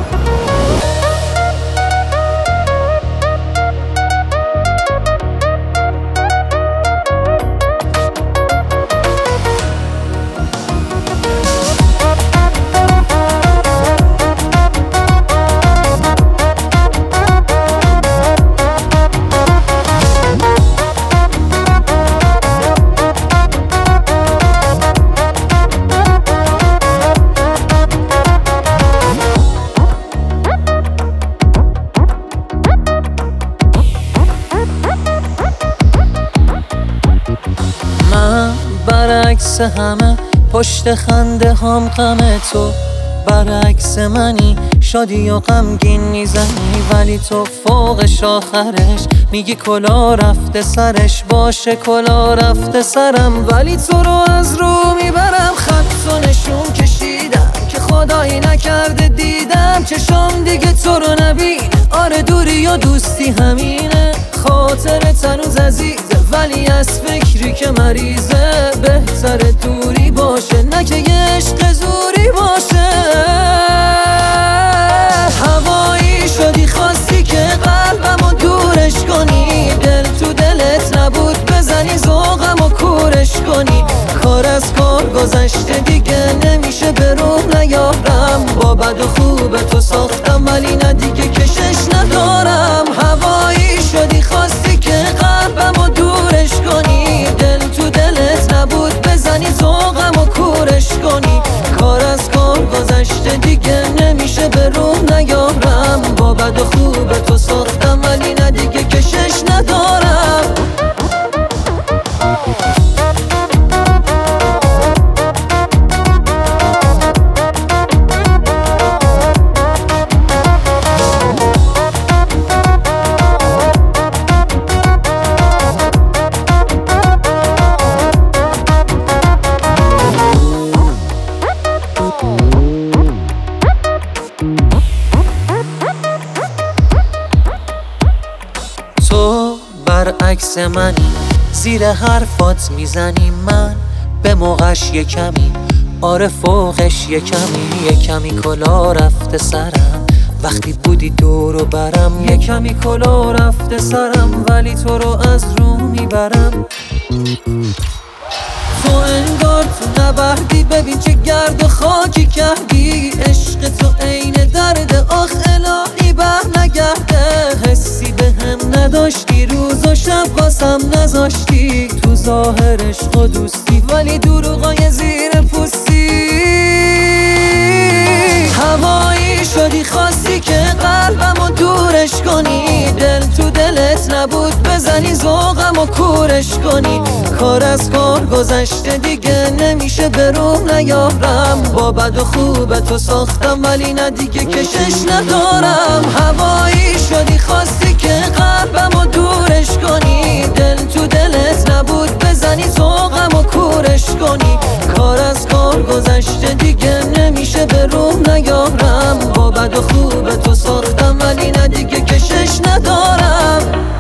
من برعکس همه پشت خنده هم غم تو، برعکس منی شادی و غمگین میزنی، ولی تو فوقش آخرش میگی کلا رفته سرش. باشه کلا رفته سرم، ولی تو رو از رو میبرم. خط و نشون کشیدم که خدایی نکرده دیدم چشام دیگه تو رو نبینه. آره دوری و دوستی همینه، خاطرت هنوز عزیزه ولی از فکری که مریضه. بهتر دوری باشه نه که یه عشق زوری باشه. هوایی شدی خواستی که قلبمو دورش کنی، دل تو دلت نبود بزنی ذوقمو کورش کنی. کار از کار گذشته دیگه نمیشه به روح نیارم. با بد و خوب تو ساختم ولی نه دیگه کشش ندارم. هوایی شدی خواستی که قلبمو دورش کنی، دل تو دلت نبود بزنی ذوقمو کورش کنی. کار از کار گذشته دیگه نمیشه به روح نیارم. با بد و خوب تو ساختم ولی نه دیگه کشش ندارم. تو برعکس منی، زیر حرفات میزنی، من به موقعش یه کمی، آره فوقش یه کمی کلا رفته سرم. وقتی بودی دور و برم یه کمی کلا رفته سرم، ولی تو رو از رو میبرم. تو انگار تو نبردی، ببین چه گرد و خاکی کردی. عشق تو عین درد، آخ الهی بر نگرده. حسی به هم نداشتی، روز و شب واسم نذاشتی. تو ظاهر عشق و دوستی ولی دروغای زیر پوستی. هوایی شدی خواستی که قلبمو دورش کنی، دل تو دلت نبود بزنی ذوقمو کورش کنی. کار از کار گذشته دیگه نمیشه به روح نیارم. با بد و خوب تو ساختم ولی نه دیگه کشش ندارم. هوایی شدی خواستی که قلبمو دورش کنی، دل تو دلت نبود بزنی ذوقمو کورش کنی. کار از کار گذشته دیگه نمیشه به روح نیارم. با بد و خوب تو ساختم ولی نه دیگه کشش ندارم.